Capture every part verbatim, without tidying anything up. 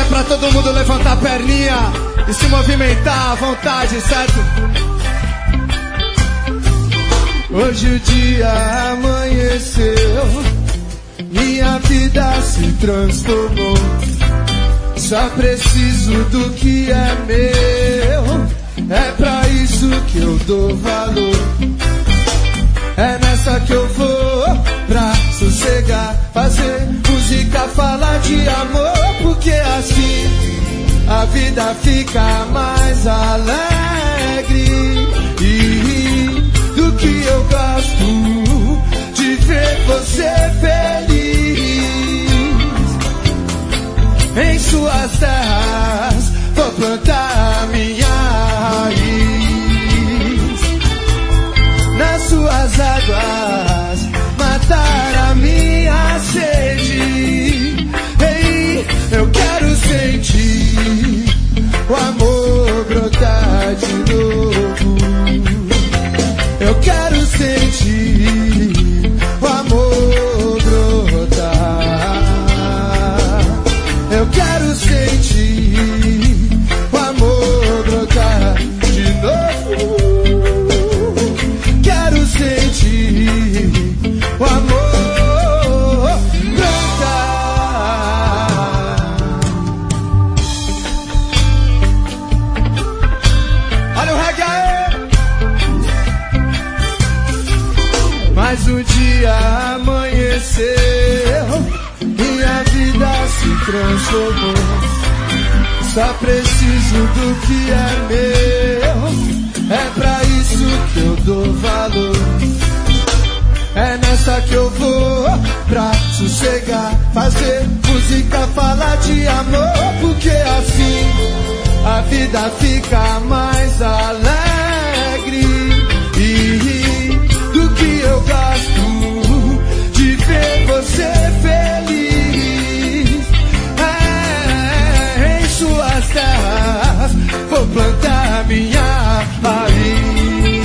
Essa é pra todo mundo levantar a perninha e se movimentar à vontade, certo? Hoje o dia amanheceu, minha vida se transformou. Só preciso do que é meu, é pra isso que eu dou valor. É nessa que eu vou pra sossegar, fazer música, falar de amor, porque assim a vida fica mais alegre. E do que eu gosto de ver você feliz. Em suas terras vou plantar a minha raiz. Nas suas águas matar a minha sede. Ei, eu quero sentir o amor brotar de novo. Eu quero sentir o amor brotar. Eu quero sentir o amor brotar de novo. Quero sentir o amor brotar. Olha o reggae aí. Mas o dia amanheceu, minha vida se transformou. Só preciso do que é meu, é pra isso que eu dou valor. É nessa que eu vou pra sossegar, fazer música, falar de amor, porque assim a vida fica mais alegre. E do que eu gosto de ver você feliz. É, em suas terras vou plantar minha raiz.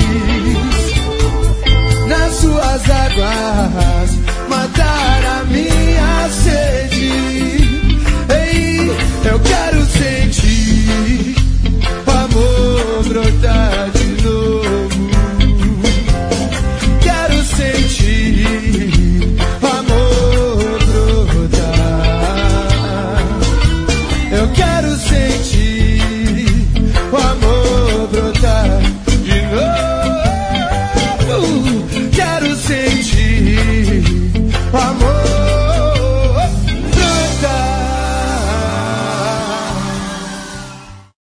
Nas suas águas matar a minha sede. Ei, eu quero sentir o amor brotar de novo. Quero sentir o amor brotar. Eu quero sentir o amor brotar de novo. Quero sentir o amor